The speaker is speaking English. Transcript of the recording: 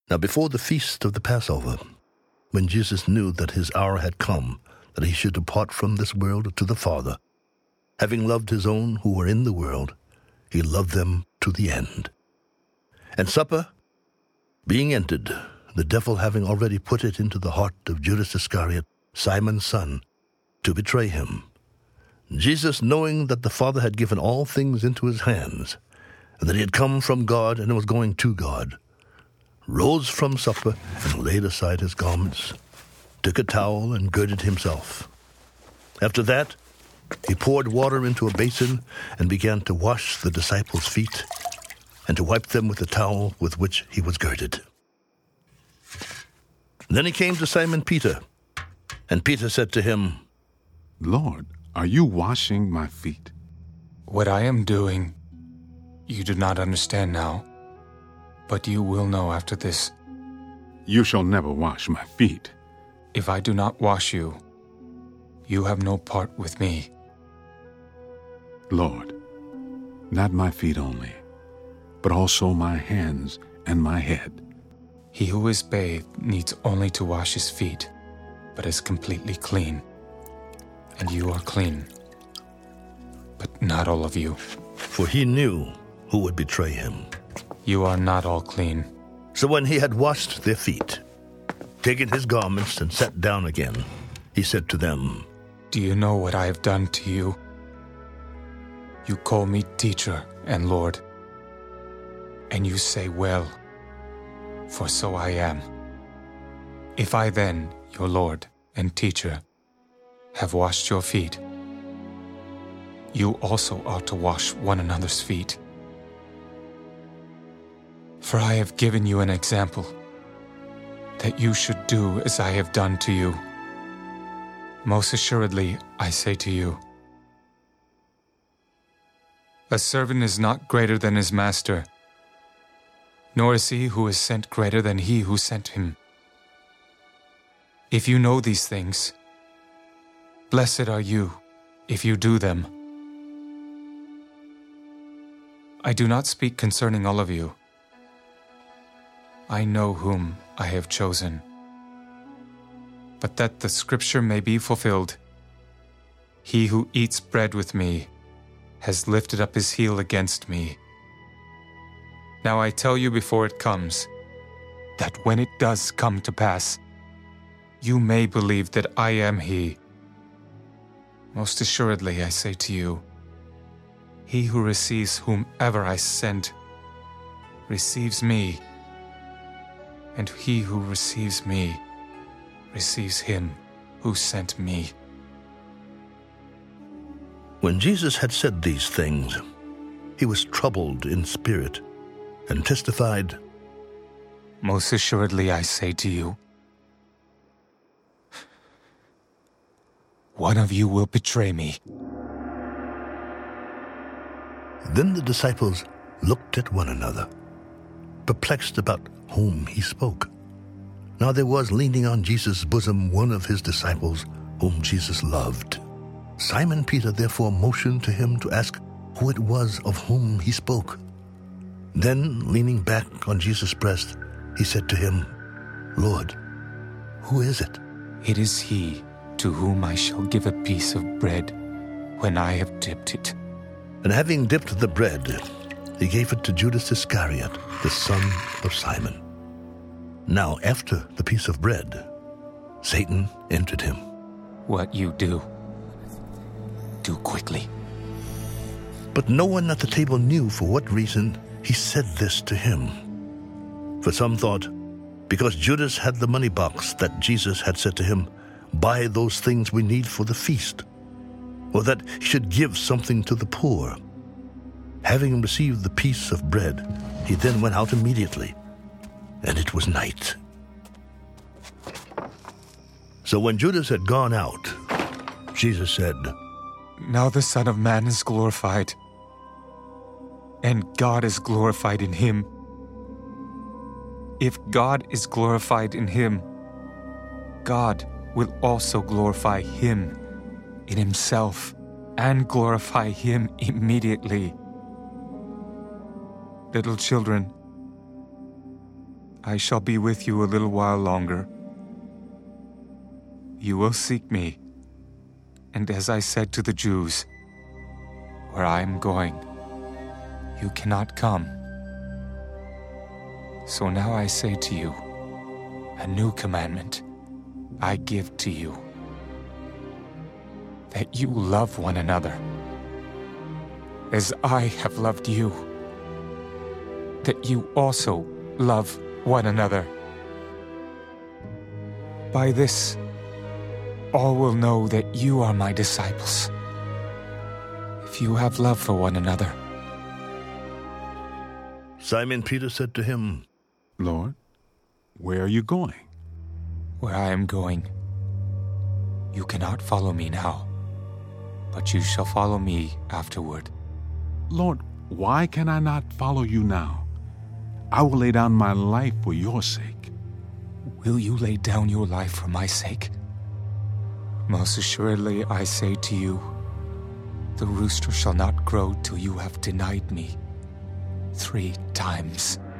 Now before the feast of the Passover, when Jesus knew that his hour had come, that he should depart from this world to the Father, having loved his own who were in the world, he loved them to the end. And supper being ended, the devil having already put it into the heart of Judas Iscariot, Simon's son, to betray him, Jesus, knowing that the Father had given all things into his hands, and that he had come from God and was going to God, rose from supper and laid aside his garments, took a towel and girded himself. After that, he poured water into a basin and began to wash the disciples' feet and to wipe them with the towel with which he was girded. Then he came to Simon Peter, and Peter said to him, Lord, are you washing my feet? What I am doing, you do not understand now, but you will know after this. You shall never wash my feet. If I do not wash you, you have no part with me. Lord, not my feet only, but also my hands and my head. He who is bathed needs only to wash his feet, but is completely clean. And you are clean, but not all of you. For he knew who would betray him. You are not all clean. So when he had washed their feet, taken his garments and sat down again, he said to them, Do you know what I have done to you? You call me teacher and Lord, and you say, well, for so I am. If I then, your Lord and teacher, have washed your feet, you also ought to wash one another's feet. For I have given you an example, that you should do as I have done to you. Most assuredly, I say to you, a servant is not greater than his master, nor is he who is sent greater than he who sent him. If you know these things, blessed are you if you do them. I do not speak concerning all of you. I know whom I have chosen. But that the scripture may be fulfilled, he who eats bread with me has lifted up his heel against me. Now I tell you before it comes, that when it does come to pass, you may believe that I am he. Most assuredly I say to you, he who receives whomever I send receives me, and he who receives me receives him who sent me. When Jesus had said these things, he was troubled in spirit and testified, Most assuredly I say to you, one of you will betray me. Then the disciples looked at one another, perplexed about whom he spoke. Now there was leaning on Jesus' bosom one of his disciples whom Jesus loved. Simon Peter therefore motioned to him to ask who it was of whom he spoke. Then, leaning back on Jesus' breast, he said to him, Lord, who is it? It is he to whom I shall give a piece of bread when I have dipped it. And having dipped the bread, he gave it to Judas Iscariot, the son of Simon. Now after the piece of bread, Satan entered him. What you do quickly. But no one at the table knew for what reason he said this to him. For some thought, because Judas had the money box that Jesus had said to him, Buy those things we need for the feast, or that he should give something to the poor. Having received the piece of bread, he then went out immediately, and it was night. So when Judas had gone out, Jesus said, Now the Son of Man is glorified, and God is glorified in him. If God is glorified in him, God will also glorify him in himself and glorify him immediately. Little children, I shall be with you a little while longer. You will seek me, and as I said to the Jews, where I am going, you cannot come. So now I say to you, a new commandment I give to you, that you love one another, as I have loved you, that you also love one another. By this, all will know that you are my disciples, if you have love for one another. Simon Peter said to him, Lord, where are you going? Where I am going, you cannot follow me now, but you shall follow me afterward. Lord, why can I not follow you now? I will lay down my life for your sake. Will you lay down your life for my sake? Most assuredly, I say to you, the rooster shall not crow till you have denied me 3 times.